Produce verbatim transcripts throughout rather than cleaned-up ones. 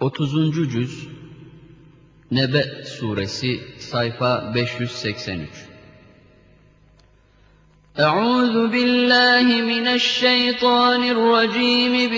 otuzuncu cüz Nebe suresi sayfa beş yüz seksen üç. Euzu billahi mineşşeytanirracim.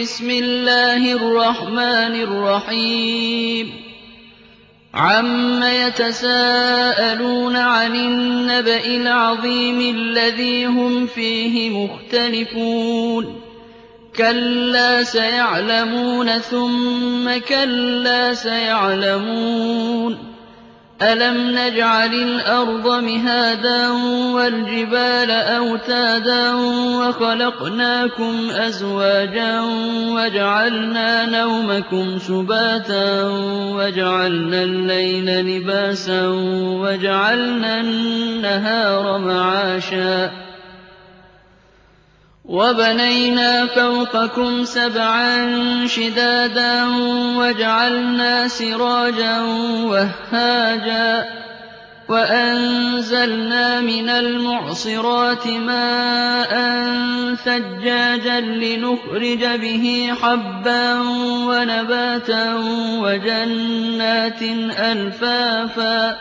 Bismillahirrahmanirrahim. Amme yetesâelûne anin nebe'il azîmillezî hum fîhi muhtelifûn. كلا سيعلمون ثم كلا سيعلمون ألم نجعل الأرض مهادا والجبال أوتادا وخلقناكم أزواجا وجعلنا نومكم سباتا وجعلنا الليل لباسا وجعلنا النهار معاشا وبنينا فوقكم سبعا شدادا وجعلنا سراجا وهاجا وأنزلنا من المعصرات ماء ثجاجا لنخرج به حبا ونباتا وجنات ألفافا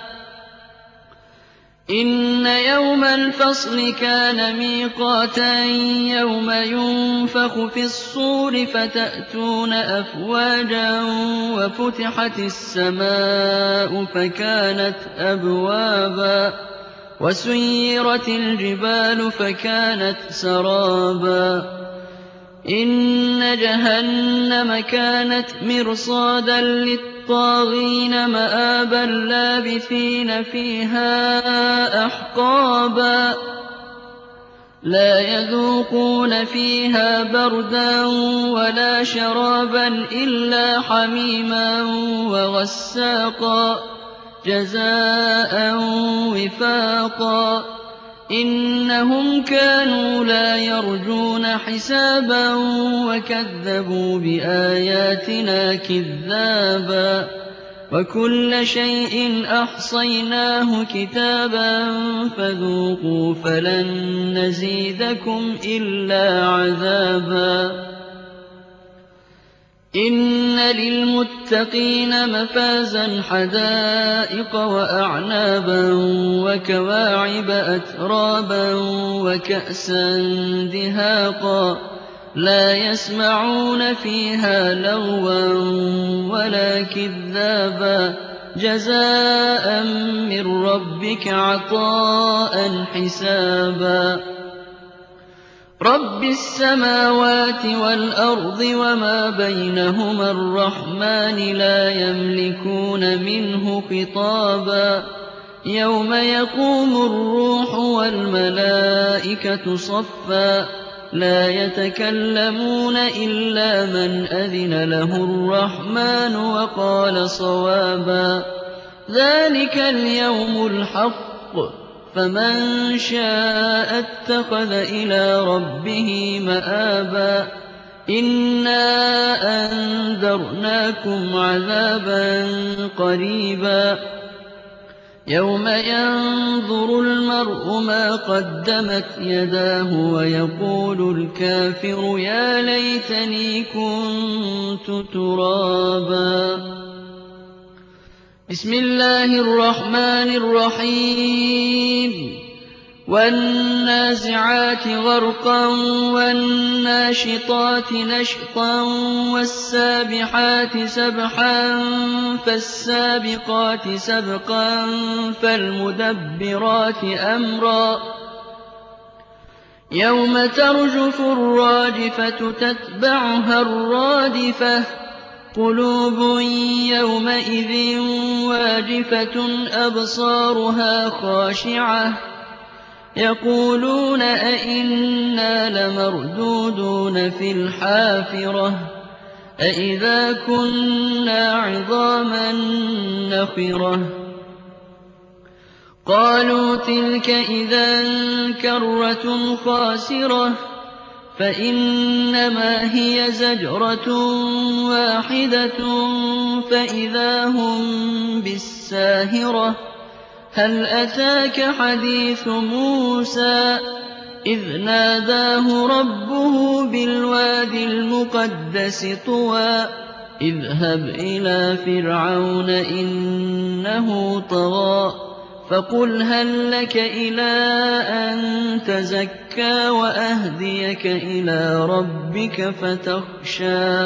إن يوم الفصل كان ميقاتا يوم ينفخ في الصور فتأتون أفواجا وفتحت السماء فكانت أبوابا وسيرت الجبال فكانت سرابا إن جهنم كانت مرصادا للطاغين مآبا لابثين فيها أحقابا لا يذوقون فيها بردا ولا شرابا إلا حميما وغساقا جزاء وفاقا إنهم كانوا لا يرجون حسابا وكذبوا بآياتنا كذابا وكل شيء أحصيناه كتابا فذوقوا فلن نزيدكم إلا عذابا إن للمتقين مفازا حدائق وأعنابا وكواعب أترابا وكأسا دهاقا لا يسمعون فيها لغوا ولا كذابا جزاء من ربك عطاء حسابا رب السماوات والأرض وما بينهما الرحمن لا يملكون منه خطابا يوم يقوم الروح والملائكة صفا لا يتكلمون إلا من أذن له الرحمن وقال صوابا ذلك اليوم الحق فمن شاء اتخذ إلى ربه مآبا إنا أنذرناكم عذابا قريبا يوم ينظر المرء ما قدمت يداه ويقول الكافر يا ليتني كنت ترابا بسم الله الرحمن الرحيم والنازعات غرقا والناشطات نشطا والسابحات سبحا فالسابقات سبقا فالمدبرات أمرا يوم ترجف الراجفة تتبعها الرادفة قلوب يومئذ واجفة أبصارها خاشعة يقولون أئنا لمردودون في الحافرة أئذا كنا عظاما نخرة قالوا تلك إذا كرة خاسرة فإنما هي زجرة واحدة فإذا هم بالساهرة هل أتاك حديث موسى إذ ناداه ربه بالوادي المقدس طوى اذهب إلى فرعون إنه طغى فقل هل لك إلى أن تزكى وأهديك إلى ربك فتخشى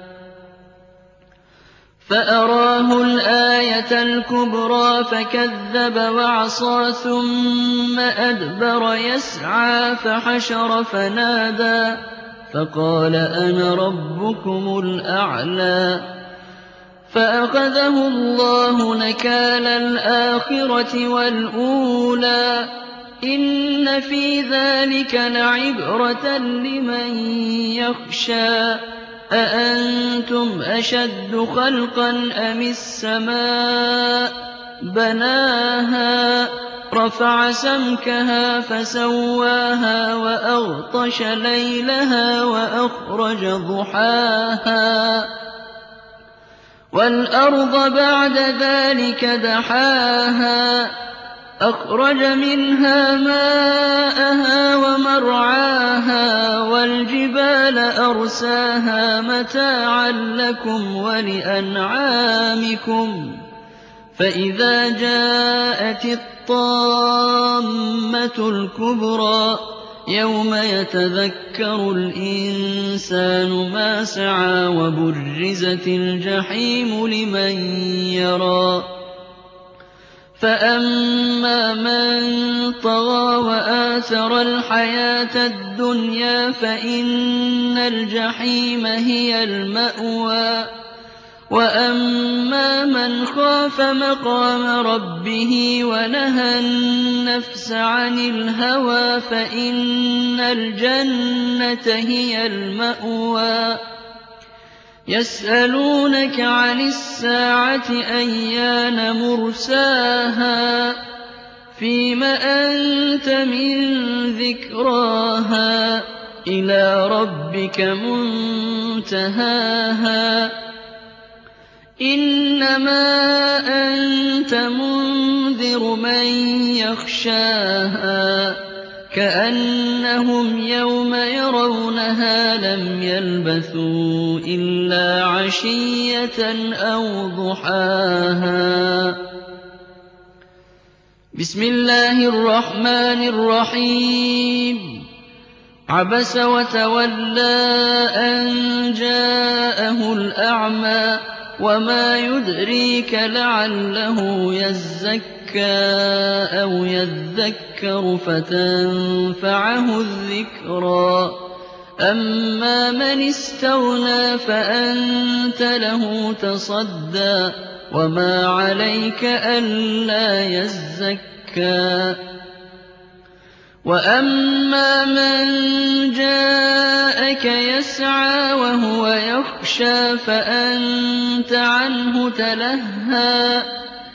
فأراه الآية الكبرى فكذب وعصى ثم أدبر يسعى فحشر فنادى فقال أنا ربكم الأعلى فأخذه الله نكال الآخرة والأولى إن في ذلك لعبرة لمن يخشى أأنتم أشد خلقا أم السماء بناها رفع سمكها فسواها وأغطش ليلها وأخرج ضحاها والأرض بعد ذلك دحاها أخرج منها ماءها ومرعاها والجبال أرساها متاعا لكم ولأنعامكم فإذا جاءت الطامة الكبرى يوم يتذكر الإنسان ما سعى وبرزت الجحيم لمن يرى فأما من طغى وآثر الحياة الدنيا فإن الجحيم هي المأوى وأما من خاف مقام ربه ونهى النفس عن الهوى فإن الجنة هي المأوى يسألونك عن الساعة أيان مرساها فيم أنت من ذكراها إلى ربك منتهاها إنما أنت منذر من يخشاها كأنهم يوم يرونها لم يلبثوا إلا عشية أو ضحاها بسم الله الرحمن الرحيم عبس وتولى أن جاءه الأعمى وما يدريك لعله يزكى أو يذكر فتنفعه الذكرى أما من استغنى فأنت له تصدى وما عليك ألا يزكى وأما من جاءك يسعى وهو يخشى فأنت عنه تلهى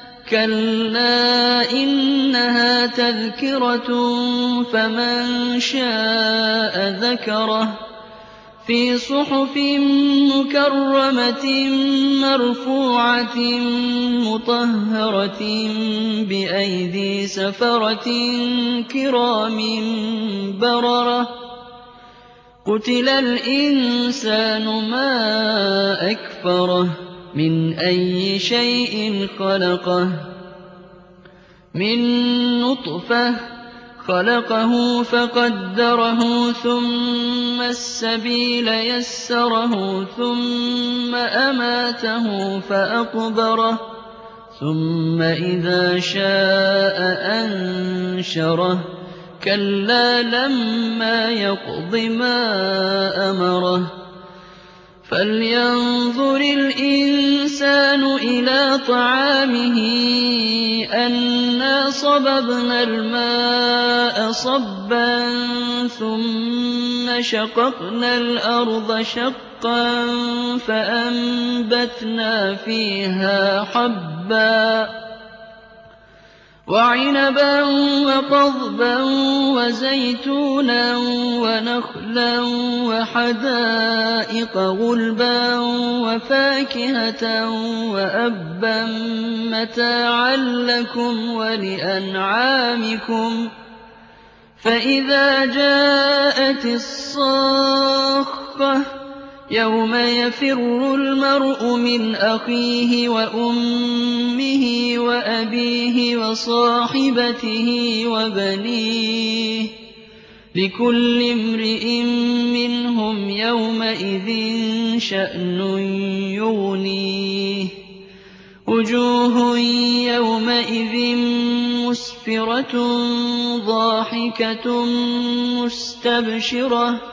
كلا إنها تذكرة فمن شاء ذكره في صحف مكرمة مرفوعة مطهرة بأيدي سفرة كرام بررة قتل الإنسان ما أكفره من أي شيء خلقه من نطفة خلقه فقدره ثم السبيل يسره ثم أماته فأقبره ثم إذا شاء أنشره كلا لما يقض ما أمره فلينظر الإنسان إلى طعامه أنا صببنا الماء صبا ثم شققنا الأرض شقا فأنبتنا فيها حبا وعنبا وقضبا وزيتونا ونخلا وحدائق غلبا وفاكهة وأبا متاعا لكم ولأنعامكم فإذا جاءت الصاخة يَوْمَ يَفِرُّ الْمَرْءُ مِنْ أَخِيهِ وَأُمِّهِ وَأَبِيهِ وَصَاحِبَتِهِ وَبَنِيهِ ۖ لِكُلِّ امْرِئٍ مِّنْهُمْ يَوْمَئِذٍ شَأْنٌ يُغْنِيهِ. وُجُوهٌ يَوْمَئِذٍ مُّسْفِرَةٌ ضَاحِكَةٌ مُّسْتَبْشِرَةٌ،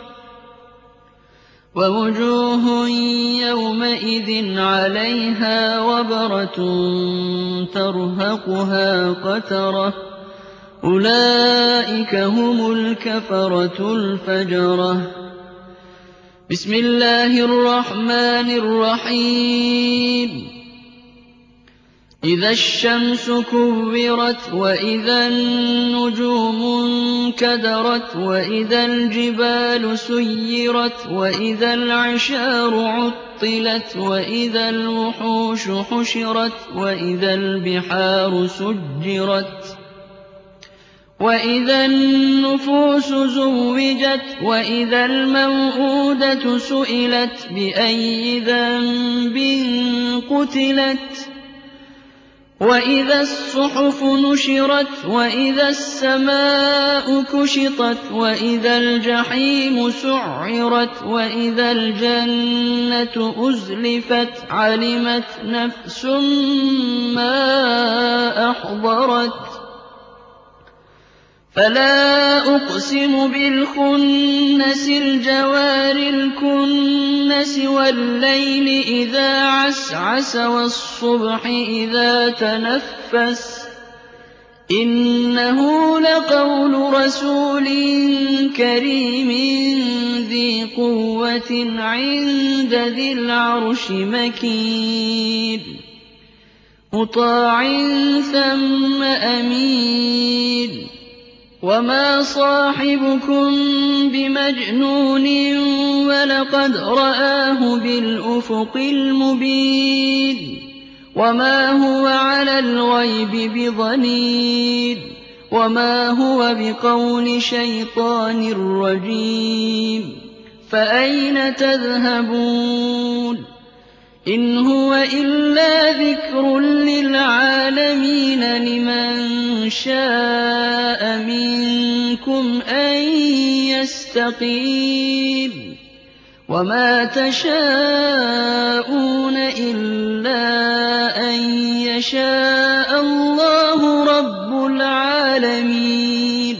وَوُجُوهٌ يَوْمَئِذٍ عَلَيْهَا غَبَرَةٌ تَرْهَقُهَا قَتَرَةٌ. أُولَٰئِكَ هُمُ الْكَفَرَةُ الْفَجَرَةُ. بسم الله الرحمن الرحيم. إِذَا الشَّمْسُ كُوِّرَتْ وَإِذَا النُّجُومُ انكَدَرَتْ وَإِذَا الْجِبَالُ سُيِّرَتْ وَإِذَا الْعِشَارُ عُطِّلَتْ وَإِذَا الْوُحُوشُ حُشِرَتْ وَإِذَا الْبِحَارُ سُجِّرَتْ وَإِذَا النُّفُوسُ زُوِّجَتْ وَإِذَا الْمَوْءُودَةُ سُئِلَتْ بِأَيِّ ذَنبٍ قُتِلَتْ وَإِذَا الصُّحُفُ نُشِرَتْ وَإِذَا السَّمَاءُ كُشِطَتْ وَإِذَا الْجَحِيمُ سُعِّرَتْ وَإِذَا الْجَنَّةُ أُزْلِفَتْ عَلِمَتْ نَفْسٌ مَّا أَحْضَرَتْ فَلَا أُقْسِمُ بِالْخُنَّسِ الْجَوَارِ الْكُنَّسِ وَاللَّيْلِ إِذَا عَسْعَسَ وَالصُّبْحِ إِذَا تَنَفَّسَ إِنَّهُ لَقَوْلُ رَسُولٍ كَرِيمٍ ذِي قُوَّةٍ عِندَ ذِي الْعَرْشِ مَكِينٍ مُّطَاعٍ ثَمَّ أَمِينٍ وَمَا صَاحِبُكُم بِمَجْنُونٍ وَلَقَدْ رَآهُ بِالْأُفُقِ الْمُبِينِ وَمَا هُوَ عَلَى الْغَيْبِ بِضَنِينٍ وَمَا هُوَ بِقَوْلِ شَيْطَانٍ رَّجِيمٍ فَأَيْنَ تَذْهَبُونَ إِنْ هُوَ إِلَّا ذِكْرٌ لِّلْعَالَمِينَ لِمَن شَاءَ مِنكُمْ أَن يَسْتَقِيمَ وَمَا تَشَاءُونَ إِلَّا أَن يَشَاءَ اللَّهُ رَبُّ الْعَالَمِينَ.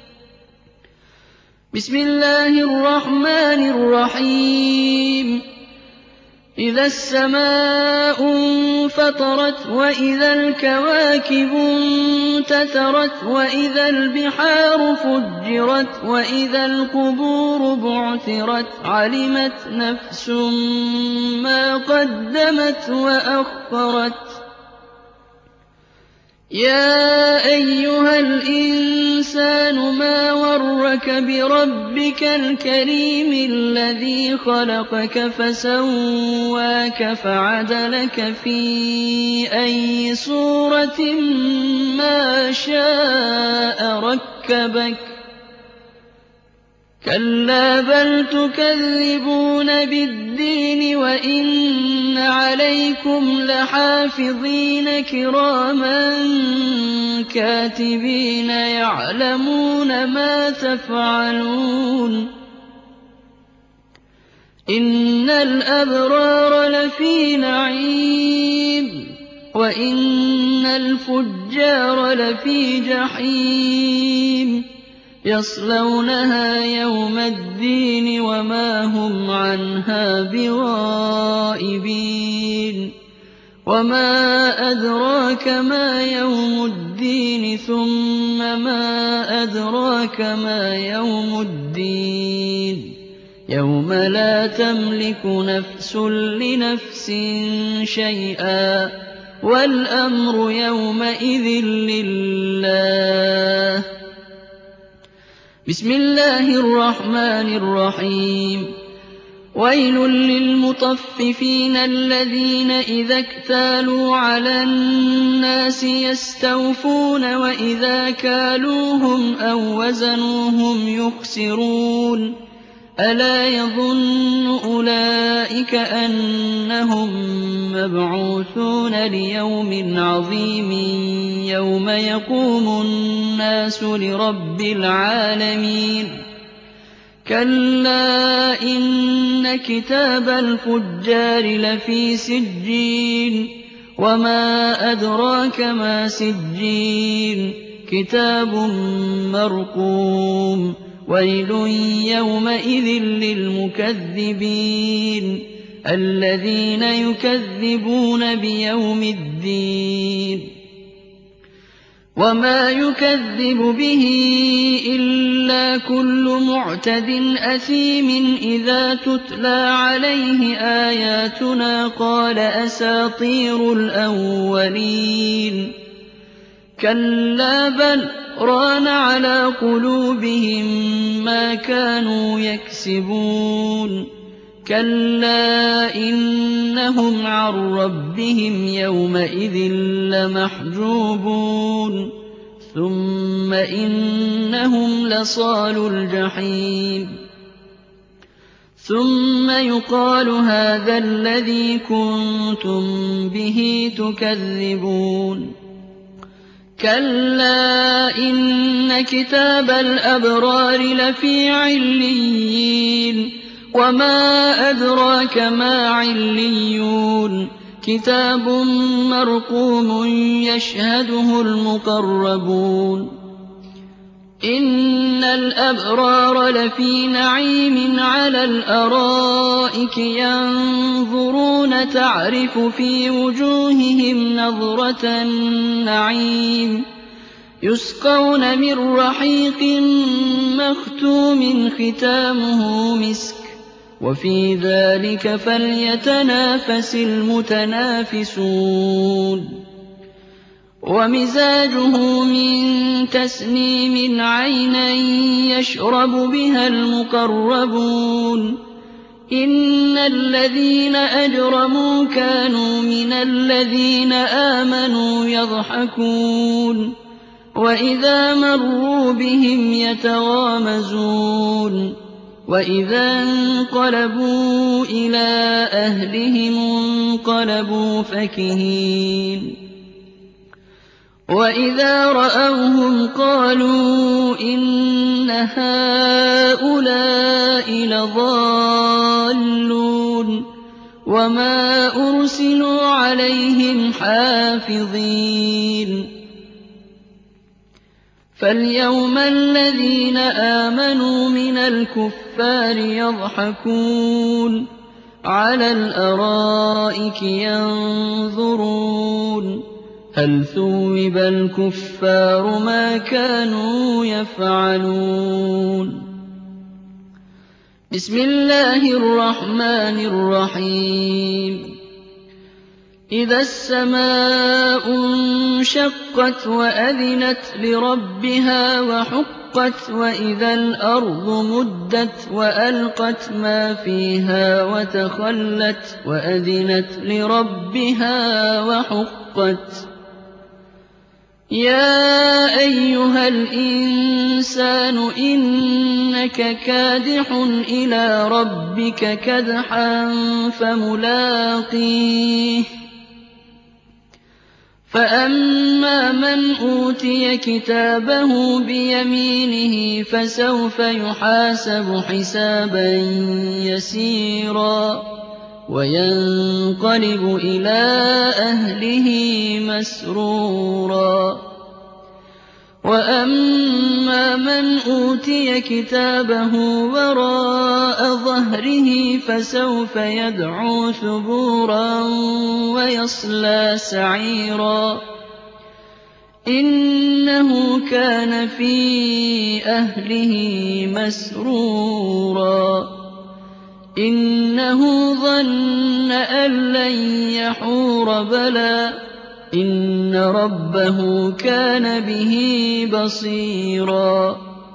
بسم الله الرحمن الرحيم. إِذَا السَّمَاءُ انفَطَرَتْ وَإِذَا الْكَوَاكِبُ انتَثَرَتْ وَإِذَا الْبِحَارُ فُجِّرَتْ وَإِذَا الْقُبُورُ بُعْثِرَتْ عَلِمَتْ نَفْسٌ مَّا قَدَّمَتْ وَأَخَّرَتْ يَا أَيُّهَا الْإِنسَانُ مَا غَرَّكَ بِرَبِّكَ الْكَرِيمِ الَّذِي خَلَقَكَ فَسَوَّاكَ فَعَدَلَكَ فِي أَيِّ صُورَةٍ مَّا شَاءَ رَكَّبَكَ. كَلَّا بَلْ تُكَذِّبُونَ بِالدِّينِ وَإِنَّ عَلَيْكُمْ لَحَافِظِينَ كِرَامًا كَاتِبِينَ يَعْلَمُونَ مَا تَفْعَلُونَ إِنَّ الْأَبْرَارَ لَفِي نَعِيمٍ وَإِنَّ الْفُجَّارَ لَفِي جَحِيمٍ يَصْلَوْنَهَا يَوْمَ الدِّينِ وَمَا هُمْ عَنْهَا بِغَائِبِينَ وَمَا أَدْرَاكَ مَا يَوْمُ الدِّينِ ثُمَّ مَا أَدْرَاكَ مَا يَوْمُ الدِّينِ يَوْمَ لَا تَمْلِكُ نَفْسٌ لِّنَفْسٍ شَيْئًا وَالْأَمْرُ يَوْمَئِذٍ لِّلَّهِ. بسم الله الرحمن الرحيم. ويل للمطففين الذين إذا اكتالوا على الناس يستوفون وإذا كالوهم أو وزنوهم يخسرون أَلَا يَظُنُّ أُولَٰئِكَ أَنَّهُم مَّبْعُوثُونَ لِيَوْمٍ عَظِيمٍ يَوْمَ يَقُومُ النَّاسُ لِرَبِّ الْعَالَمِينَ كَلَّا إِنَّ كِتَابَ الْفُجَّارِ لَفِي سِجِّينٍ وَمَا أَدْرَاكَ مَا سِجِّينٌ كِتَابٌ مَّرْقُومٌ وَيْلٌ يَوْمَئِذٍ لِّلْمُكَذِّبِينَ الَّذِينَ يُكَذِّبُونَ بِيَوْمِ الدِّينِ وَمَا يُكَذِّبُ بِهِ إِلَّا كُلُّ مُعْتَدٍ أَثِيمٍ إِذَا تُتْلَىٰ عَلَيْهِ آيَاتُنَا قَالَ أَسَاطِيرُ الْأَوَّلِينَ كَلَّا بَلْ رَانَ عَلَىٰ قُلُوبِهِم مَّا كَانُوا يَكْسِبُونَ كَلَّا إِنَّهُمْ عَن رَّبِّهِمْ يَوْمَئِذٍ لَّمَحْجُوبُونَ ثُمَّ إِنَّهُمْ لَصَالُو الْجَحِيمِ ثُمَّ يُقَالُ هَٰذَا الَّذِي كُنتُم بِهِ تُكَذِّبُونَ كَلَّا إِنَّ كِتَابَ الْأَبْرَارِ لَفِي عِلِّيِّينَ وَمَا أَدْرَاكَ مَا عِلِّيُّونَ كِتَابٌ مَّرْقُومٌ يَشْهَدُهُ الْمُقَرَّبُونَ إِنَّ الْأَبْرَارَ لَفِي نَعِيمٍ عَلَى الْأَرَائِكِ يَنظُرُونَ تَعْرِفُ فِي وُجُوهِهِمْ نَضْرَةَ النَّعِيمِ يُسْقَوْنَ مِن رَّحِيقٍ مَّخْتُومٍ خِتَامُهُ مِسْكٌ وَفِي ذَٰلِكَ فَلْيَتَنَافَسِ الْمُتَنَافِسُونَ وَمِزَاجُهُ مِن تَسْنِيمٍ عَيْنًا يَشْرَبُ بِهَا الْمُقَرَّبُونَ إِنَّ الَّذِينَ أَجْرَمُوا كَانُوا مِنَ الَّذِينَ آمَنُوا يَضْحَكُونَ وَإِذَا مَرُّوا بِهِمْ يَتَغَامَزُونَ وَإِذَا انقَلَبُوا إِلَىٰ أَهْلِهِمُ انقَلَبُوا فَكِهِينَ وَإِذَا رَأَوْهُمْ قَالُوا إِنَّ هَٰؤُلَاءِ لَضَالُّونَ وَمَا أُرْسِلُوا عَلَيْهِمْ حَافِظِينَ فَالْيَوْمَ الَّذِينَ آمَنُوا مِنَ الْكُفَّارِ يَضْحَكُونَ عَلَى الْأَرَائِكِ يَنظُرُونَ هَلْ ثُوِّبَ الْكُفَّارُ مَا كَانُوا يَفْعَلُونَ بسم الله الرحمن الرحيم إِذَا السَّمَاءُ انشَقَّتْ وَأَذِنَتْ لِرَبِّهَا وَحُقَّتْ وَإِذَا الْأَرْضُ مُدَّتْ وَأَلْقَتْ مَا فِيهَا وَتَخَلَّتْ وَأَذِنَتْ لِرَبِّهَا وَحُقَّتْ يَا أَيُّهَا الْإِنسَانُ إِنَّكَ كَادِحٌ إِلَىٰ رَبِّكَ كَدْحًا فَمُلَاقِيهِ فَأَمَّا مَنْ أُوتِيَ كِتَابَهُ بِيَمِينِهِ فَسَوْفَ يُحَاسَبُ حِسَابًا يَسِيرًا وَيَنقَلِبُ إِلَىٰ أَهْلِهِ مَسْرُورًا وَأَمَّا مَنْ أُوتِيَ كِتَابَهُ وَرَاءَ ظَهْرِهِ فَسَوْفَ يَدْعُو ثُبُورًا وَيَصْلَىٰ سَعِيرًا إِنَّهُ كَانَ فِي أَهْلِهِ مَسْرُورًا إِنَّهُ ظَنَّ أَن لَّن يَحُورَ بَلَىٰ إِنَّ رَبَّهُ كَانَ بِهِ بَصِيرًا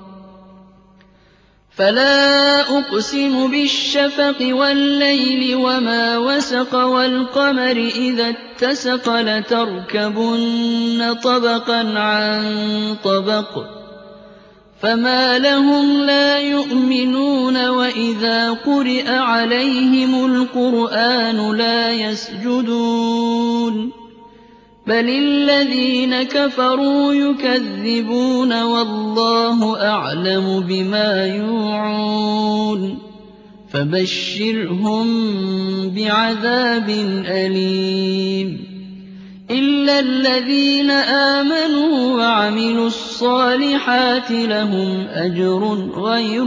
فَلَا أُقْسِمُ بِالشَّفَقِ وَاللَّيْلِ وَمَا وَسَقَ وَالْقَمَرِ إِذَا اتَّسَقَ لَتَرْكَبُنَّ طَبَقًا عَن طَبَقٍ فما لهم لا يؤمنون وإذا قرئ عليهم القرآن لا يسجدون بل الذين كفروا يكذبون والله أعلم بما يوعون فبشرهم بعذاب أليم إلا الذين آمنوا وعملوا الصالحات لهم أجر غير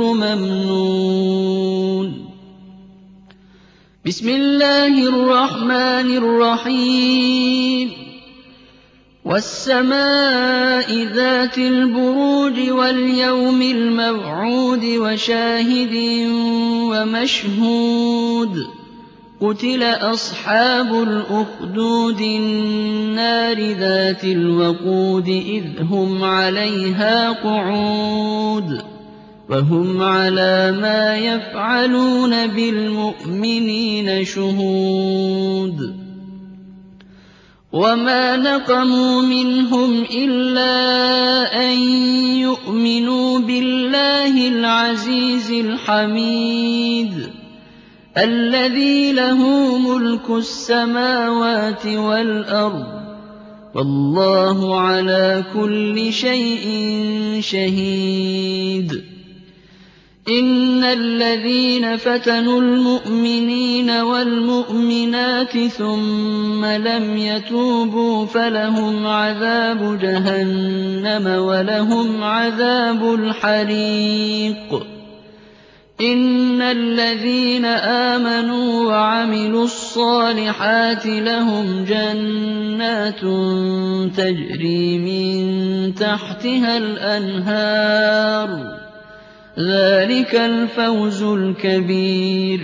ممنون بسم الله الرحمن الرحيم والسماء ذات البروج واليوم الموعود وشاهد ومشهود قتل أصحاب الأخدود النار ذات الوقود إذ هم عليها قعود وهم على ما يفعلون بالمؤمنين شهود وما نقموا منهم إلا أن يؤمنوا بالله العزيز الحميد الذي له ملك السماوات والأرض والله على كل شيء شهيد إن الذين فتنوا المؤمنين والمؤمنات ثم لم يتوبوا فلهم عذاب جهنم ولهم عذاب الحريق إن الذين آمنوا وعملوا الصالحات لهم جنات تجري من تحتها الأنهار ذلك الفوز الكبير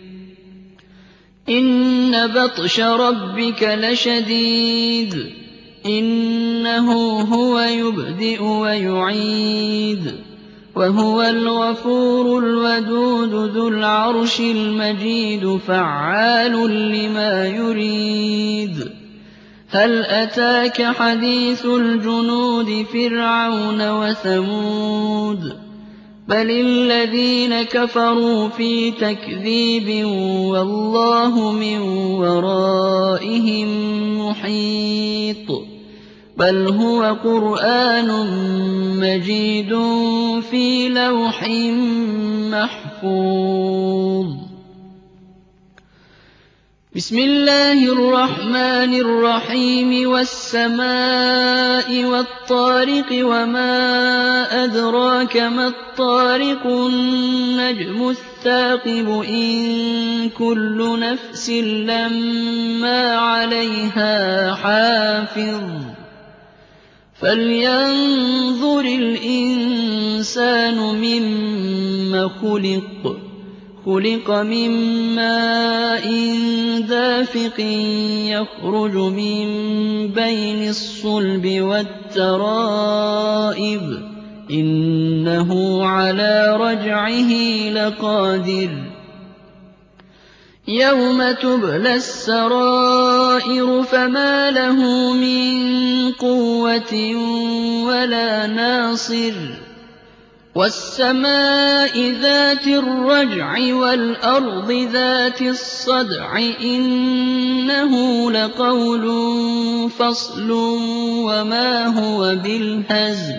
إن بطش ربك لشديد إنه هو يبدئ ويعيد وهو الغفور الودود ذو العرش المجيد فعال لما يريد هل أتاك حديث الجنود فرعون وثمود بل الذين كفروا في تكذيب والله من ورائهم محيط بل هو قرآن مجيد في لوح محفوظ بسم الله الرحمن الرحيم والسماء والطارق وما أدراك ما الطارق النجم الثاقب إن كل نفس لما عليها حافظ فلينظر الإنسان مما خلق خلق من ماء دافق يخرج من بين الصلب والترائب إنه على رجعه لقادر يوم تبلى السرائر فما له من قوة ولا ناصر والسماء ذات الرجع والأرض ذات الصدع إنه لقول فصل وما هو بالهزل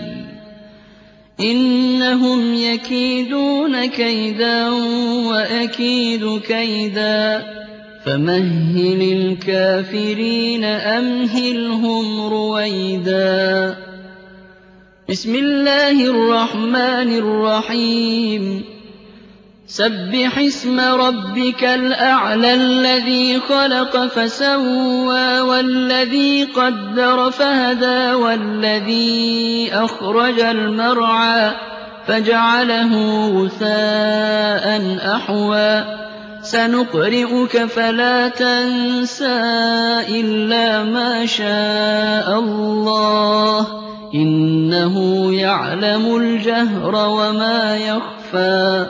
إنهم يكيدون كيدا وأكيد كيدا فمهل الكافرين أمهلهم رويدا بسم الله الرحمن الرحيم سبح اسم ربك الأعلى الذي خلق فسوى والذي قدر فهدى والذي أخرج المرعى فجعله غثاء أحوى سنقرئك فلا تنسى إلا ما شاء الله إنه يعلم الجهر وما يخفى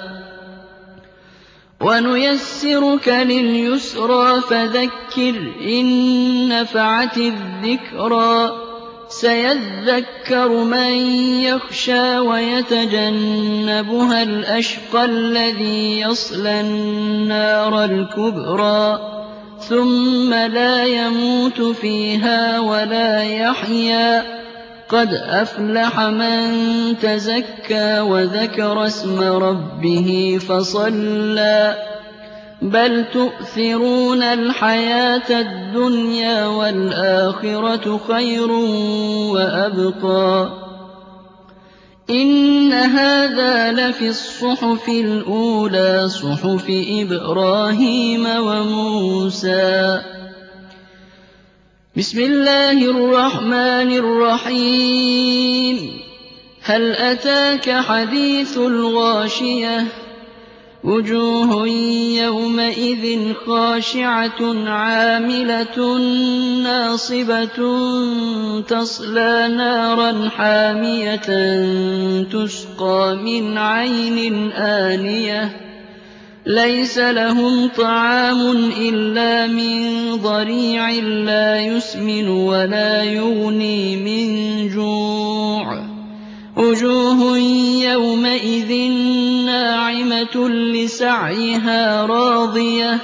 ونيسرك لليسرى فذكر إن نفعت الذكرى سَيَذَّكَّرُ مَن يَخْشَىٰ وَيَتَجَنَّبُهَا الْأَشْقَى الَّذِي يَصْلَى النَّارَ الْكُبْرَىٰ ثُمَّ لَا يَمُوتُ فِيهَا وَلَا يَحْيَىٰ قَدْ أَفْلَحَ مَن تَزَكَّىٰ وَذَكَرَ اسْمَ رَبِّهِ فَصَلَّىٰ بَلْ تُؤْثِرُونَ الْحَيَاةَ الدُّنْيَا وَالْآخِرَةُ خَيْرٌ وَأَبْقَىٰ إِنَّ هَٰذَا لَفِي الصُّحُفِ الْأُولَىٰ صُحُفِ إِبْرَاهِيمَ وَمُوسَىٰ. بسم الله الرحمن الرحيم هل أتاك حديث الغاشية وجوه يومئذ خاشعة عاملة ناصبة تصلى نارا حامية تسقى من عين آنية ليس لهم طعام إلا من ضريع لا يسمن ولا يغني من جوع وجوه يومئذ ناعمة لسعيها راضية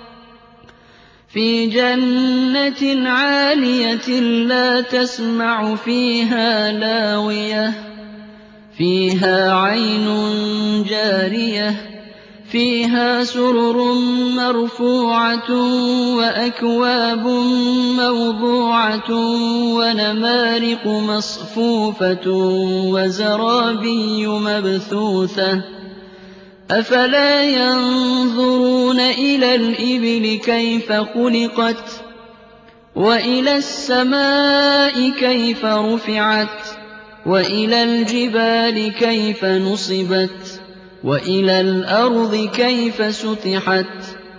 في جنة عالية لا تسمع فيها لاغية فيها عين جارية فيها سرر مرفوعة وأكواب موضوعة ونمارق مصفوفة وزرابي مبثوثة أفلا ينظرون إلى الإبل كيف خلقت وإلى السماء كيف رفعت وإلى الجبال كيف نصبت وإلى الأرض كيف سطحت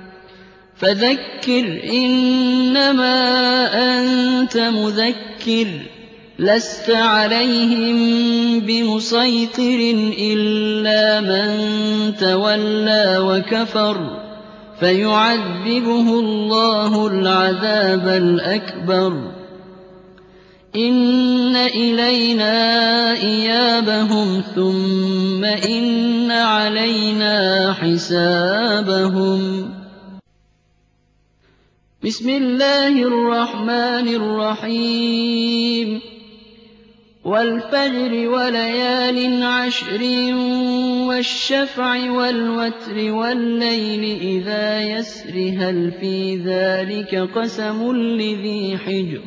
فذكر إنما أنت مذكر لست عليهم بمسيطر إلا من تولى وكفر فيعذبه الله العذاب الأكبر إن إلينا إيابهم ثم إن علينا حسابهم بسم الله الرحمن الرحيم والفجر وليال عشر والشفع والوتر والليل إذا يسر هل في ذلك قسم لذي حجر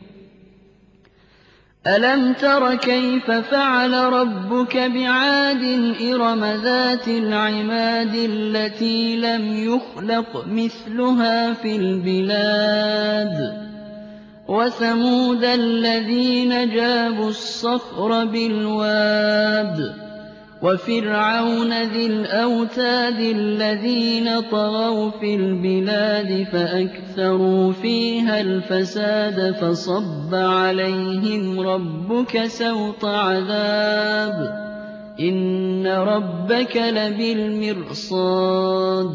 ألم تر كيف فعل ربك بعاد إرم ذات العماد التي لم يخلق مثلها في البلاد وثمود الذين جابوا الصخر بالواد وفرعون ذي الأوتاد الذين طغوا في البلاد فأكثروا فيها الفساد فصب عليهم ربك سوط عذاب إن ربك لبالمرصاد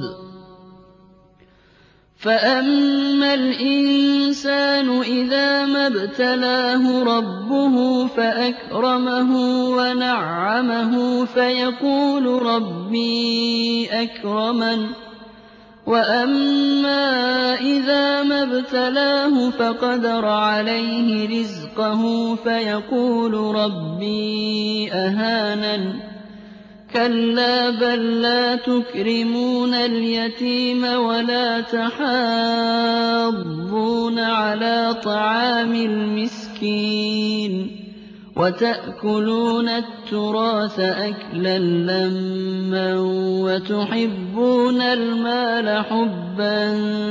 فأما الإنسان إذا ما ابتلاه ربه فأكرمه ونعمه فيقول ربي أكرمن وأما إذا ما ابتلاه فقدر عليه رزقه فيقول ربي أهانن كلا بل لا تكرمون اليتيم ولا تحاضون على طعام المسكين وتأكلون التراث أكلا لما وتحبون المال حبا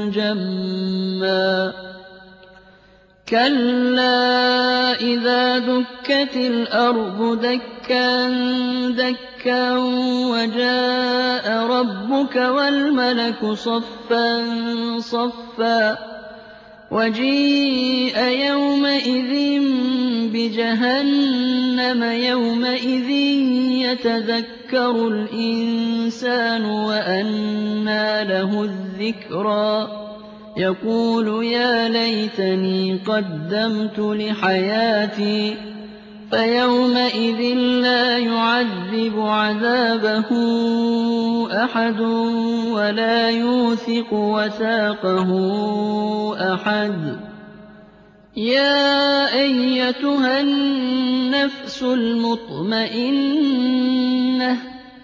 جما كلا إذا دكت الأرض دكا دكا وجاء ربك والملك صفا صفا وجيء يومئذ بجهنم يومئذ يتذكر الإنسان وأنى له الذكرى يقول يا ليتني قدمت لحياتي فيومئذ لا يعذب عذابه أحد ولا يوثق وثاقه أحد يا أيتها النفس المطمئنة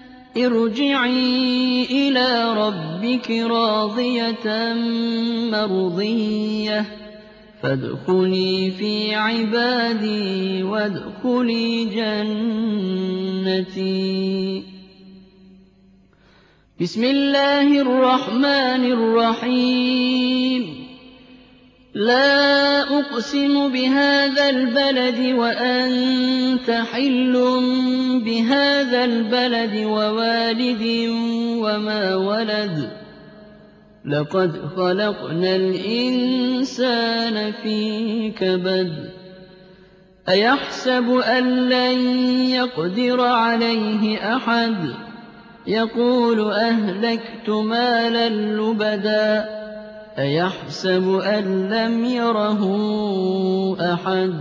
ارجعي إلى ربك راضية مرضية فادخلي في عبادي وادخلي جنتي. بسم الله الرحمن الرحيم. لا أقسم بهذا البلد وأنت حل بهذا البلد ووالد وما ولد لقد خلقنا الإنسان في كبد أيحسب أن لن يقدر عليه أحد يقول أهلكت مالا لبدا أيحسب أن لم يره أحد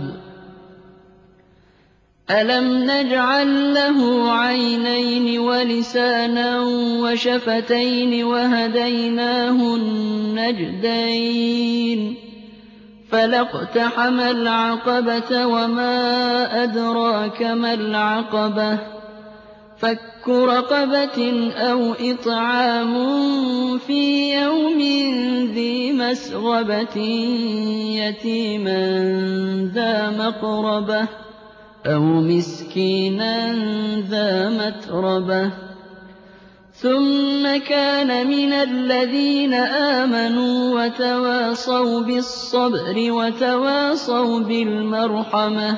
ألم نجعل له عينين ولسانا وشفتين وهديناه النجدين فلاقتحم العقبة وما أدراك ما العقبة فك رقبة أو إطعام في يوم ذي مسغبة يتيما ذا مقربة أو مسكينا ذا متربة ثم كان من الذين آمنوا وتواصوا بالصبر وتواصوا بالمرحمة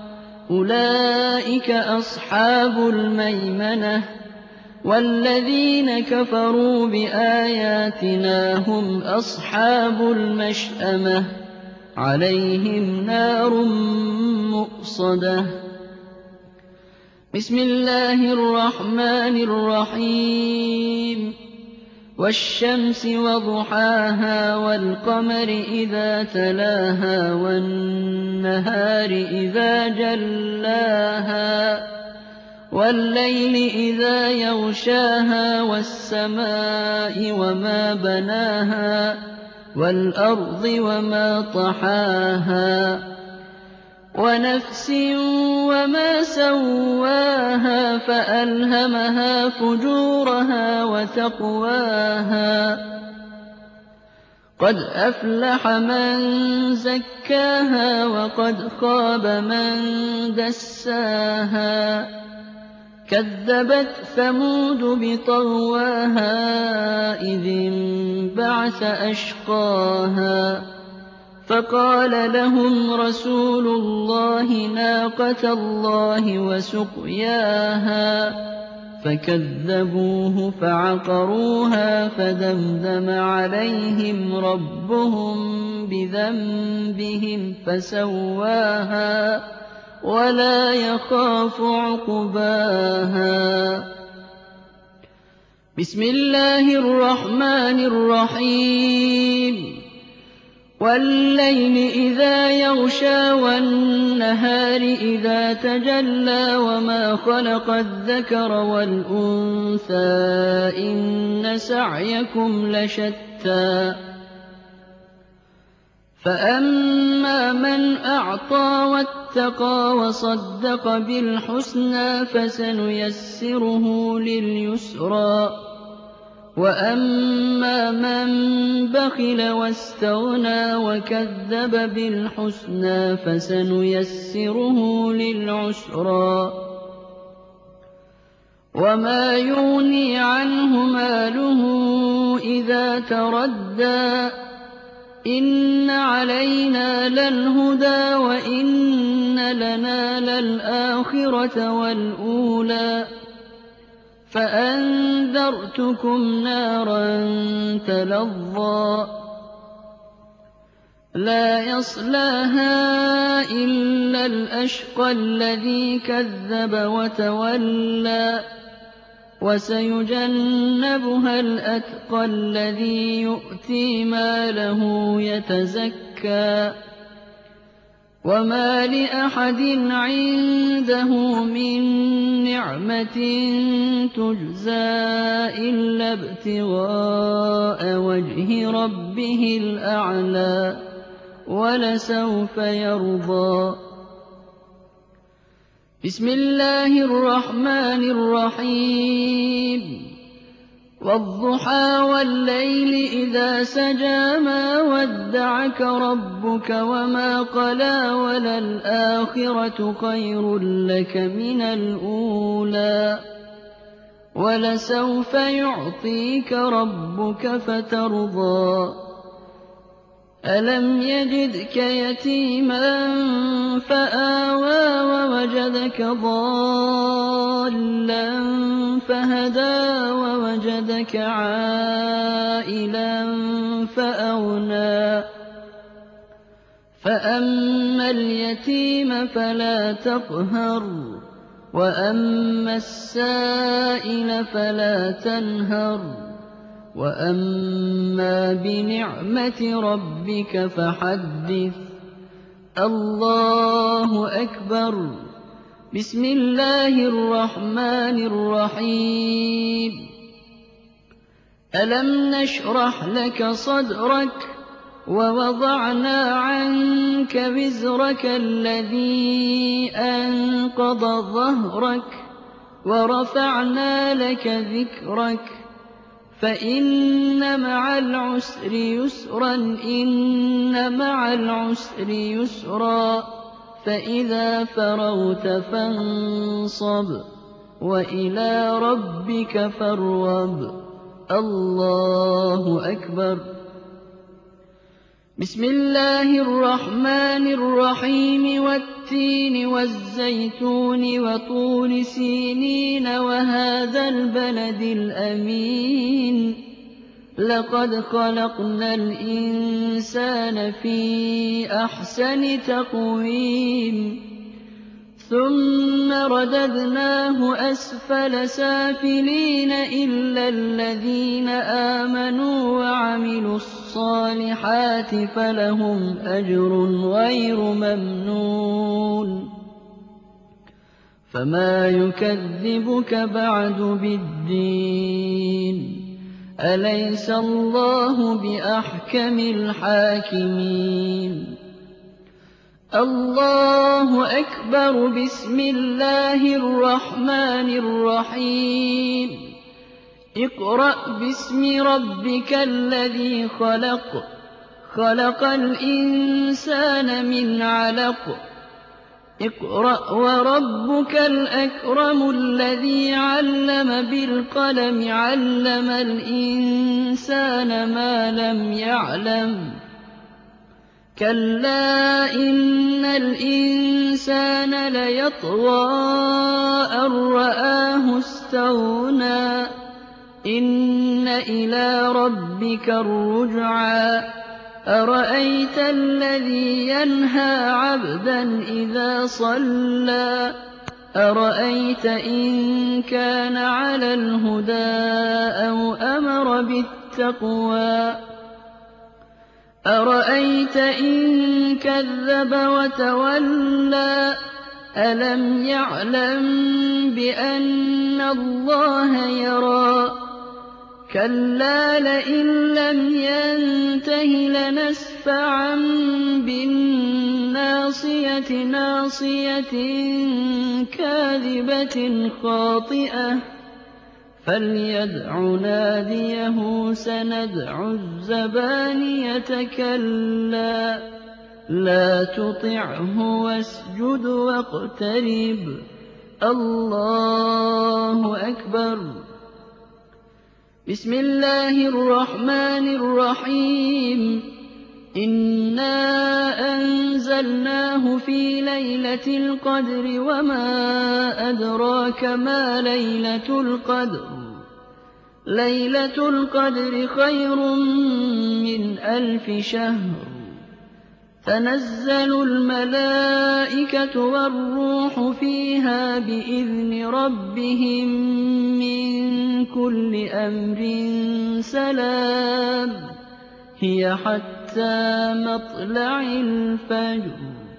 أولئك أصحاب الميمنة والذين كفروا بآياتنا هم أصحاب المشأمة عليهم نار مؤصدة. بسم الله الرحمن الرحيم. والشمس وضحاها والقمر إذا تلاها والنهار إذا جلاها والليل إذا يغشاها والسماء وما بناها والأرض وما طحاها ونفس وما سواها فألهمها فجورها وتقواها قد أفلح من زكاها وقد خاب من دساها كذبت ثمود بطغواها إذ انبعث أشقاها فقال لهم رسول الله ناقة الله وسقياها فكذبوه فعقروها فدمدم عليهم ربهم بذنبهم فسواها ولا يخاف عقباها. بسم الله الرحمن الرحيم. والليل إذا يغشى والنهار إذا تجلى وما خلق الذكر والأنثى إن سعيكم لشتى فأما من أعطى واتقى وصدق بالحسنى فسنيسره لليسرى وأما من بخل واستغنى وكذب بالحسنى فسنيسره للعسرى وما يغني عنه ماله إذا تردى إن علينا للهدى وإن لنا للآخرة والأولى فأنذرتكم نارا تلظى لا يصلاها إلا الأشقى الذي كذب وتولى وَسَيُجَنَّبُهَا الْأَتْقَى الَّذِي يُؤْتِي مَالَهُ يَتَزَكَّىٰ وَمَا لِأَحَدٍ عِندَهُ مِن نِّعْمَةٍ تُجْزَىٰ إِلَّا ابْتِغَاءَ وَجْهِ رَبِّهِ الْأَعْلَىٰ وَلَسَوْفَ يَرْضَىٰ. بسم الله الرحمن الرحيم والضحى والليل إذا سجى ما ودعك ربك وما قلى وللآخرة خير لك من الأولى ولسوف يعطيك ربك فترضى ألم يجدك يتيما فآوى ووجدك ضالا فهدى ووجدك عائلا فأغنى فأما اليتيم فلا تقهر وأما السائل فلا تنهر وأما بنعمة ربك فحدث الله أكبر. بسم الله الرحمن الرحيم ألم نشرح لك صدرك ووضعنا عنك وزرك الذي أنقض ظهرك ورفعنا لك ذكرك فإن مع العسر يسرا إن مع العسر يسرا فإذا فرغت فانصب وإلى ربك فارغب الله أكبر. بسم الله الرحمن الرحيم والتين والزيتون وطور سينين وهذا البلد الأمين لقد خلقنا الإنسان في أحسن تقويم ثم رددناه أسفل سافلين إلا الذين آمنوا وعملوا الصالحات فلهم أجر غير ممنون فما يكذبك بعد بالدين أليس الله بأحكم الحاكمين. الله أكبر. بسم الله الرحمن الرحيم اقرأ باسم ربك الذي خلق خلق الإنسان من علق اقرأ وربك الأكرم الذي علم بالقلم علم الإنسان ما لم يعلم كلا إن الإنسان ليطغى أن رآه استغنى إن إلى ربك الرجعى أرأيت الذي ينهى عبدا إذا صلى أرأيت إن كان على الهدى أو أمر بالتقوى أرأيت إن كذب وتولى ألم يعلم بأن الله يرى كلا لئن لم ينته لنسفعا بالناصية ناصية كاذبة خاطئة فليدع ناديه سندع الزبانية كلا لا تطعه واسجد واقترب الله أكبر. بسم الله الرحمن الرحيم إنا أنزلناه في ليلة القدر وما أدراك ما ليلة القدر ليلة القدر خير من ألف شهر تَنَزَّلُ الْمَلَائِكَةُ وَالرُّوحُ فِيهَا بِإِذْنِ رَبِّهِم مِّن كُلِّ أَمْرٍ سَلَامٌ هِيَ حَتَّىٰ مَطْلَعِ الْفَجْرِ.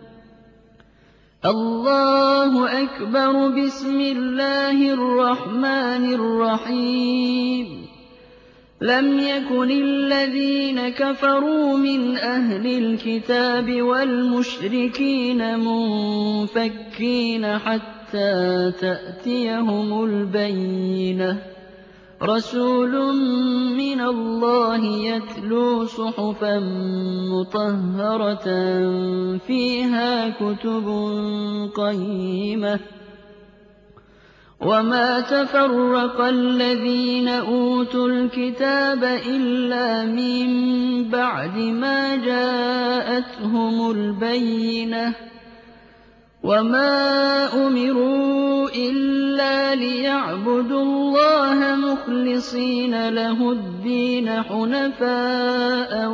اللَّهُ أَكْبَرُ. بِسْمِ اللَّهِ الرَّحْمَٰنِ الرَّحِيمِ. لَمْ يَكُنِ الَّذِينَ كَفَرُوا مِنْ أَهْلِ الْكِتَابِ وَالْمُشْرِكِينَ مُنفَكِّينَ حَتَّىٰ تَأْتِيَهُمُ الْبَيِّنَةُ. رَسُولٌ مِّنَ اللَّهِ يَتْلُو صُحُفًا مُّطَهَّرَةً فِيهَا كُتُبٌ قَيِّمَةٌ. وَمَا تَفَرَّقَ الَّذِينَ أُوتُوا الْكِتَابَ إِلَّا مِن بَعْدِ مَا جَاءَتْهُمُ الْبَيِّنَةُ. وَمَا أُمِرُوا إِلَّا لِيَعْبُدُوا اللَّهَ مُخْلِصِينَ لَهُ الدِّينَ حُنَفَاءَ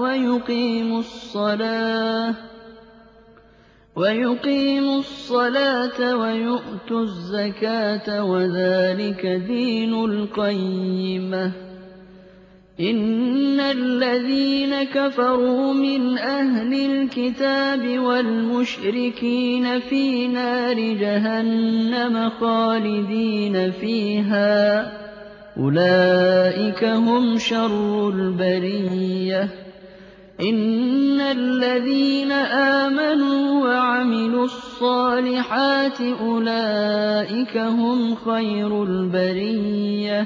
وَيُقِيمُوا الصَّلَاةَ وَيُؤْتُوا الزَّكَاةَ وَذَٰلِكَ دِينُ الْقَيِّمَةِ. إِنَّ الَّذِينَ كَفَرُوا مِنْ أَهْلِ الْكِتَابِ وَالْمُشْرِكِينَ فِي نَارِ جَهَنَّمَ خَالِدِينَ فِيهَا ۚ أُولَٰئِكَ هُمْ شَرُّ الْبَرِيَّةِ. إِنَّ الَّذِينَ آمَنُوا وَعَمِلُوا الصَّالِحَاتِ أُولَٰئِكَ هُمْ خَيْرُ الْبَرِيَّةِ.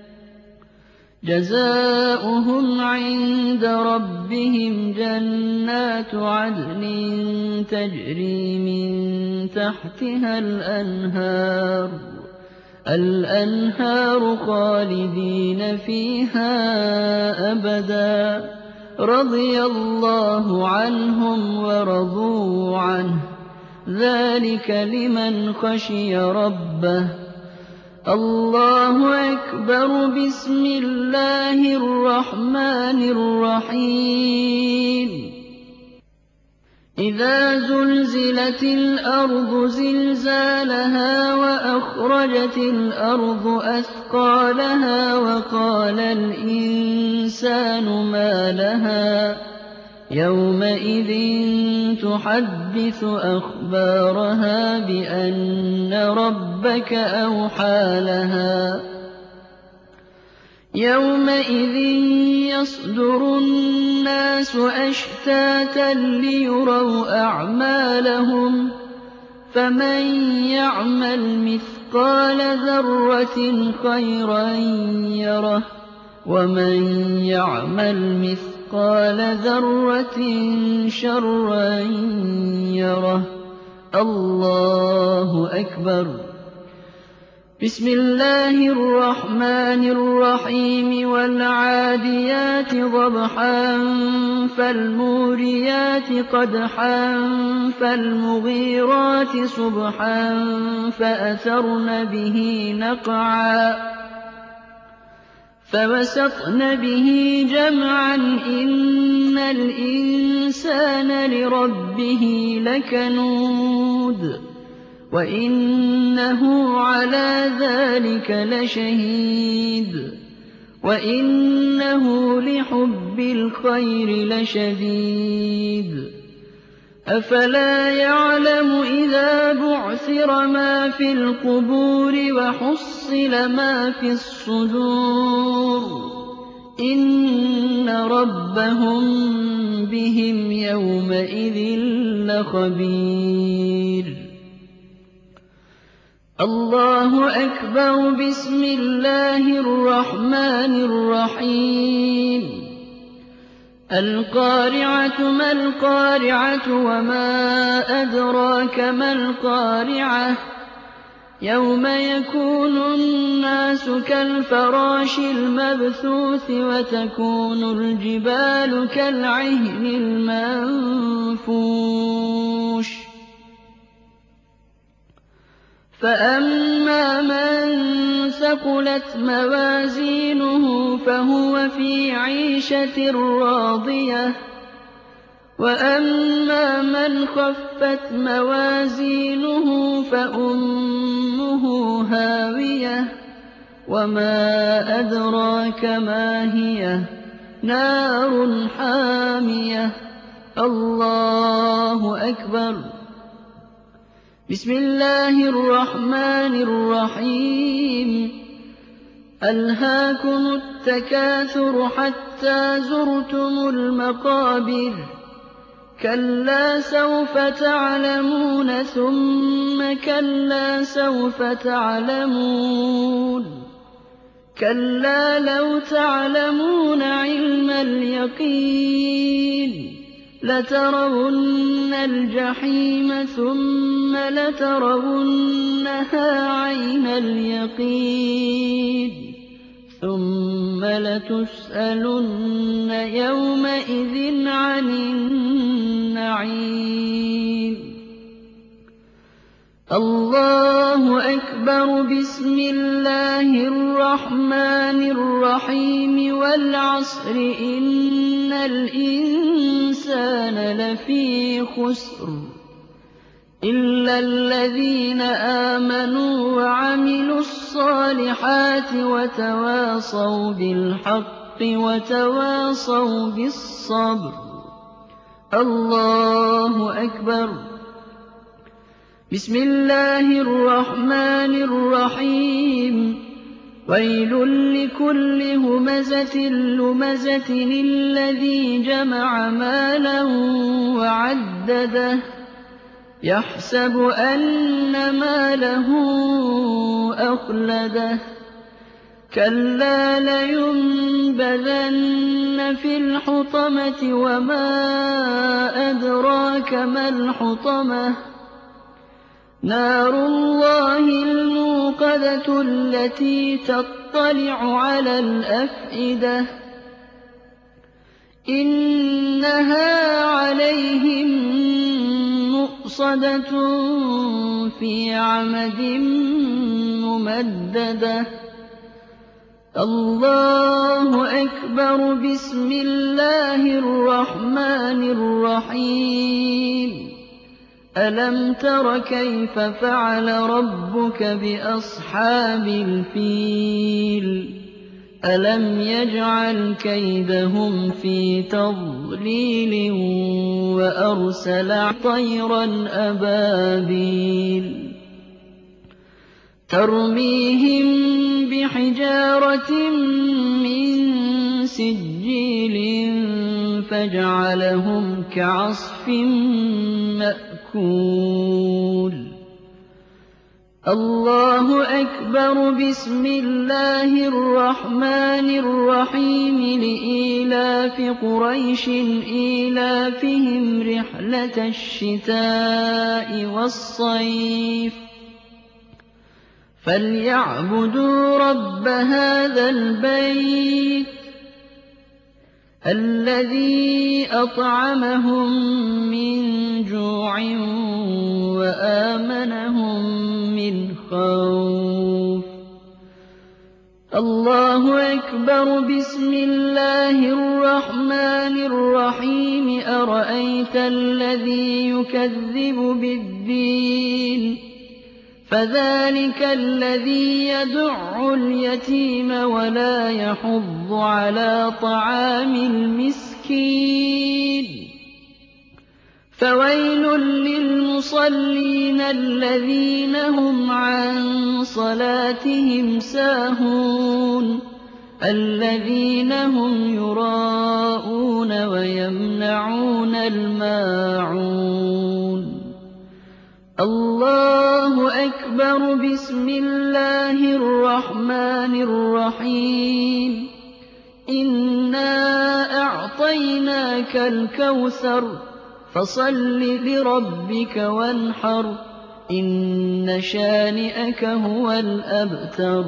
جَزَاؤُهُمْ عِندَ رَبِّهِمْ جَنَّاتُ عَدْنٍ تَجْرِي مِن تَحْتِهَا الْأَنْهَارُ الْأَنْهَارُ خَالِدِينَ فِيهَا أَبَدًا ۖ رَّضِيَ اللَّهُ عَنْهُمْ وَرَضُوا عَنْهُ ۚ ذَٰلِكَ لِمَنْ خَشِيَ رَبَّهُ. اللَّهُ أَكْبَرُ. بِسْمِ اللَّهِ الرَّحْمَٰنِ الرَّحِيمِ. إِذَا زُلْزِلَتِ الْأَرْضُ زِلْزَالَهَا وَأَخْرَجَتِ الْأَرْضُ أَثْقَالَهَا وَقَالَ الْإِنسَانُ مَا لَهَا يَوْمَئِذٍ تُحَدِّثُ أَخْبَارَهَا بِأَنَّ رَبَّكَ أَوْحَىٰ لَهَا. يَوْمَئِذٍ يَصْدُرُ النَّاسُ أَشْتَاتًا لِّيُرَوْا أَعْمَالَهُمْ ۚ فَمَن يَعْمَلْ مِثْقَالَ ذَرَّةٍ خَيْرًا يَرَهُ وَمَن يَعْمَلْ مِثْقَالَ ذَرَّةٍ شَرًّا يَرَهُ. اللَّهُ أَكْبَرُ. بِسْمِ اللَّهِ الرَّحْمَٰنِ الرَّحِيمِ. وَالْعَادِيَاتِ ضَبْحًا فَالْمُورِيَاتِ قَدْحًا فَالْمُغِيرَاتِ صُبْحًا فَأَثَرْنَ بِهِ نَقْعًا فَوَسَطْنَ بِهِ جَمْعًا. إِنَّ الْإِنسَانَ لِرَبِّهِ لَكَنُودٌ وَإِنَّهُ عَلَىٰ ذَٰلِكَ لَشَهِيدٌ وَإِنَّهُ لِحُبِّ الْخَيْرِ لَشَدِيدٌ. أَفَلَا يَعْلَمُ إِذَا بُعْثِرَ مَا فِي الْقُبُورِ وَحُصِّلَ مَا فِي الصُّدُورِ إِنَّ رَبَّهُم بِهِمْ يَوْمَئِذٍ لَّخَبِيرٌ. اللَّهُ أَكْبَرُ. بِسْمِ اللَّهِ الرَّحْمَٰنِ الرَّحِيمِ. الْقَارِعَةُ مَا الْقَارِعَةُ وَمَا أَدْرَاكَ مَا الْقَارِعَةُ يَوْمَ يَكُونُ النَّاسُ كَالْفَرَاشِ الْمَبْثُوثِ وَتَكُونُ الْجِبَالُ كَالْعِهْنِ الْمَنفُوشِ. فَأَمَّا مَن ثَقُلَتْ مَوَازِينُهُ فَهُوَ فِي عِيشَةٍ رَّاضِيَةٍ وَأَمَّا فَأَمَّا مَنْ خَفَّتْ مَوَازِينُهُ فَأُمُّهُ هَاوِيَةٌ وَمَا أَدْرَاكَ مَا هِيَهْ نَارٌ حَامِيَةٌ الله أكبر. بسم الله الرحمن الرحيم ألهاكم التكاثر حتى زرتم المقابر كلا سوف تعلمون ثم كلا سوف تعلمون كلا لو تعلمون علم اليقين لترون الجحيم ثم لترونها عين اليقين ثم لتسألن يومئذ عن النعيم. الله أكبر. بسم الله الرحمن الرحيم والعصر إن الإنسان لفي خسر إلا الذين آمنوا وعملوا الصالحات وتواصوا بالحق وتواصوا بالصبر. الله أكبر. بسم الله الرحمن الرحيم ويل لكل همزة لمزة الذي جمع مالا وعدده يحسب أن ماله أخلده كلا لينبذن في الحطمة وما أدراك ما الحطمة نار الله الموقدة التي تطلع على الأفئدة إنها عليهم مؤصدة في عمد ممددة. الله أكبر. بسم الله الرحمن الرحيم ألم تر كيف فعل ربك بأصحاب الفيل ألم يجعل كيدهم في تضليل وأرسل طيرا أبابيل ترميهم بحجارة من سجيل فجعلهم كعصف مأكول. الله أكبر. بسم الله الرحمن الرحيم لإيلاف قريش إيلافهم رحلة الشتاء والصيف فليعبدوا رب هذا البيت الذي أطعمهم من جوع وآمنهم من خوف. الله أكبر. بسم الله الرحمن الرحيم أرأيت الذي يكذب بالدين فذلك الذي يدع اليتيم ولا يحض على طعام المسكين فويل للمصلين الذين هم عن صلاتهم ساهون الذين هم يراءون ويمنعون الماعون. الله أكبر. بسم الله الرحمن الرحيم إنا أعطيناك الكوثر فصل لربك وانحر إن شانئك هو الأبتر.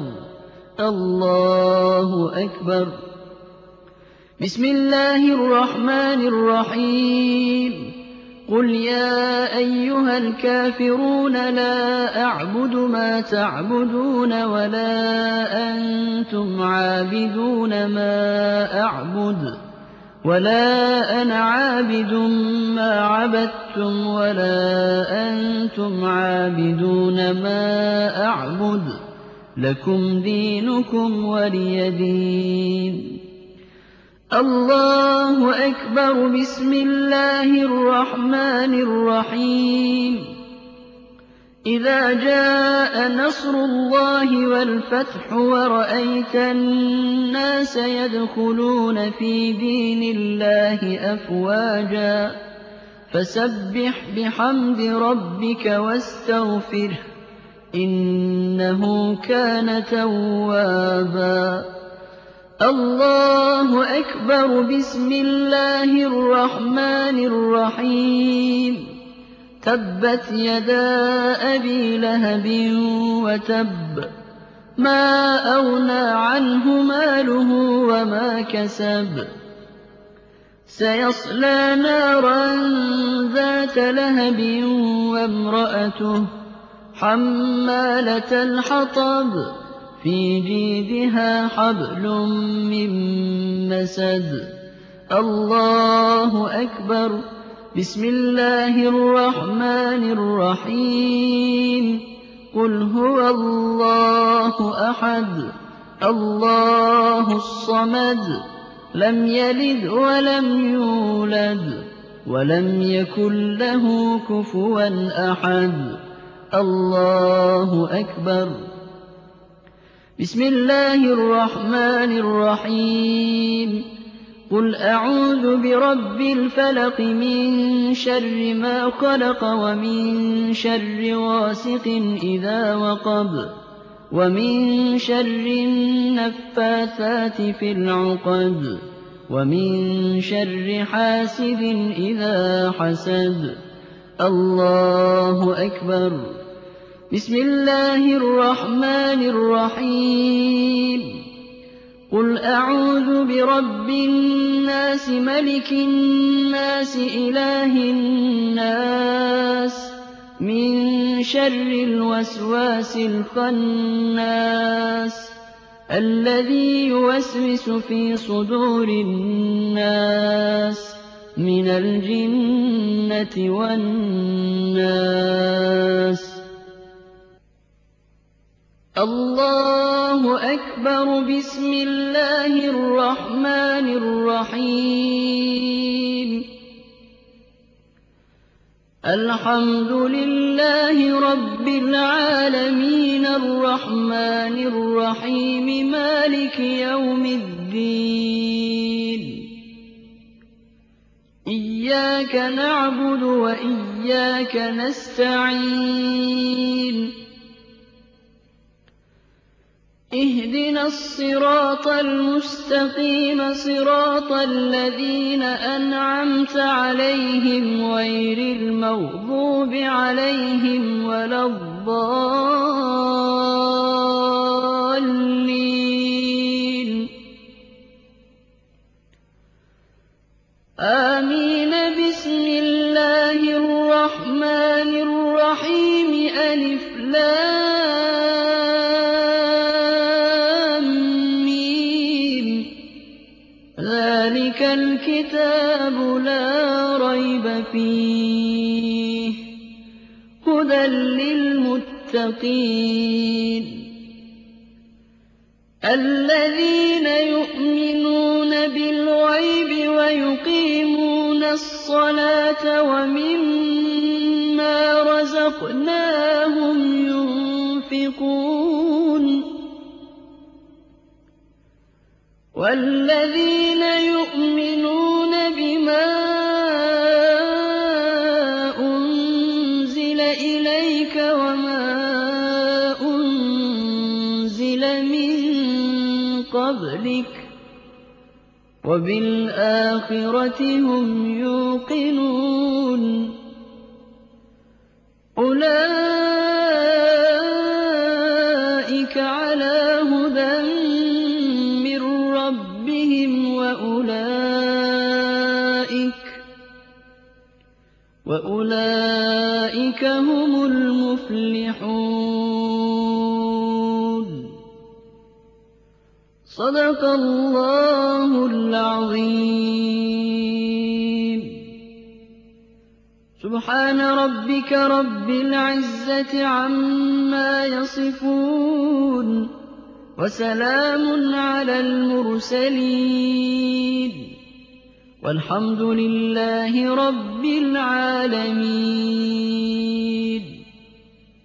الله أكبر. بسم الله الرحمن الرحيم قل يا أيها الكافرون لا أعبد ما تعبدون ولا أنتم عابدون ما أعبد ولا أنا عابد ما عبدتم ولا أنتم عابدون ما أعبد لكم دينكم ولي دين. الله أكبر. بسم الله الرحمن الرحيم. إذا جاء نصر الله والفتح ورأيت الناس يدخلون في دين الله أفواجا فسبح بحمد ربك واستغفره إنه كان توابا. الله أكبر. بسم الله الرحمن الرحيم. تبت يدا أبي لهب وتب ما أغنى عنه ماله وما كسب سيصلى نارا ذات لهب وامرأته حمالة الحطب في جيدها حبل من مسد. الله أكبر. بسم الله الرحمن الرحيم. قل هو الله أحد الله الصمد لم يلد ولم يولد ولم يكن له كفوا أحد. الله أكبر. بسم الله الرحمن الرحيم. قل أعوذ برب الفلق من شر ما خلق ومن شر غاسق إذا وقب ومن شر النفاثات في العقد ومن شر حاسد إذا حسد. الله أكبر. بسم الله الرحمن الرحيم. قل أعوذ برب الناس ملك الناس إله الناس من شر الوسواس الخناس الذي يوسوس في صدور الناس من الجنة والناس. الله أكبر. بسم الله الرحمن الرحيم. الحمد لله رب العالمين الرحمن الرحيم مالك يوم الدين. إياك نعبد وإياك نستعين. اهدنا الصراط المستقيم صراط الذين أنعمت عليهم غير المغضوب عليهم ولا الضالين. آمين. بسم الله الرحمن الرحيم. ألف لام ميم. ذلك الكتاب لا ريب فيه هدى للمتقين الذين يؤمنون بالغيب ويقيمون الصلاة ومما رزقناهم ينفقون والذين يؤمنون بما أنزل إليك وما أنزل من قبلك وبالآخرة هم يوقنون أولئك على هدى من ربهم وأولئك وأولئك هم المفلحون. صدق الله العظيم. سبحان ربك رب العزة عما يصفون وسلام على المرسلين والحمد لله رب العالمين.